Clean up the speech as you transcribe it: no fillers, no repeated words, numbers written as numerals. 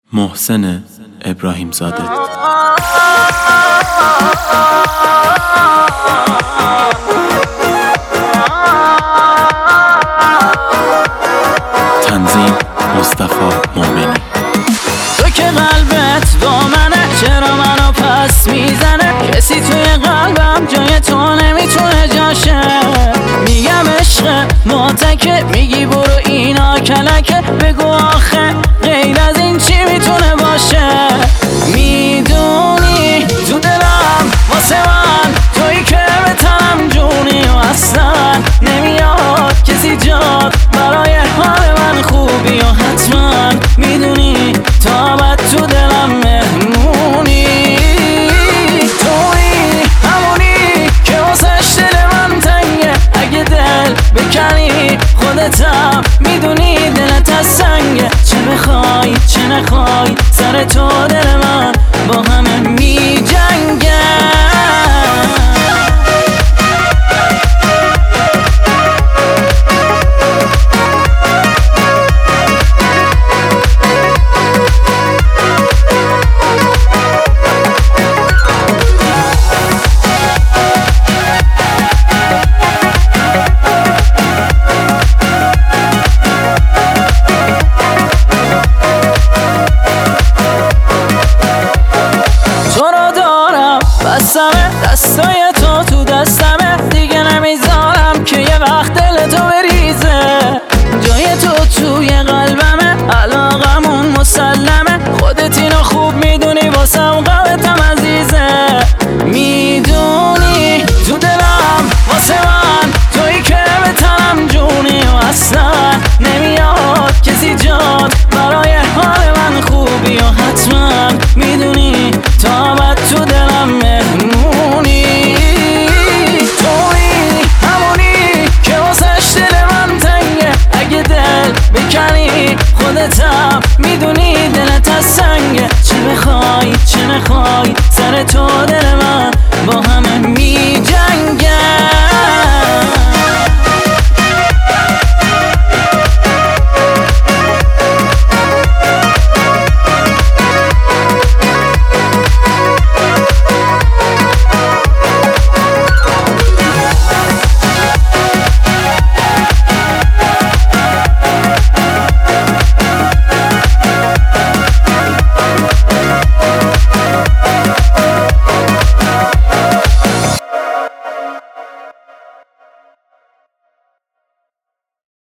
محسن ابراهیم زاده. تنظیم مصطفی مومنی. تو که قلبت با منه، چرا منو پس میزنه؟ کسی توی قلبم جای تو نمیتونه جاشه. میگم عشق ماتکه، میگی برو اینا کلکه. بگو آخه غیر از این چی میتونه باشه؟ میدونی تو دلم واسه من تویی که به تنم جونی و اصلا نمیاد کسی جاد برای حال من خوبی. و حتما میدونی تا بعد تو دلم مهمونی. تویی همونی که واسش دل من تنگه. اگه دل بکنی خودتم میدونی دلت از سنگه. چه بخوای چه نخوای سر تو دل من با همه می جنگه. دستای تو دستمه، دیگه نمیذارم که یه وقت دل تو بریزه. جای تو توی قلبمه، علاقمون مسلمه. خودت اینو خوب میدونی واسم قلبتم عزیزه. میدونی تو دلم واسه من تویی که به تنم جونی و اصلا نمیاد کسی جاد برای حال من خوبی. و حتما میدونی تا بعد تو دلم مهمونی. تویی همونی که واسش دل من تنگه. اگه دل بکنی خودتم میدونی دلت از سنگه. چه بخوای چه نخوای سر تو دل من با همه می جنگه.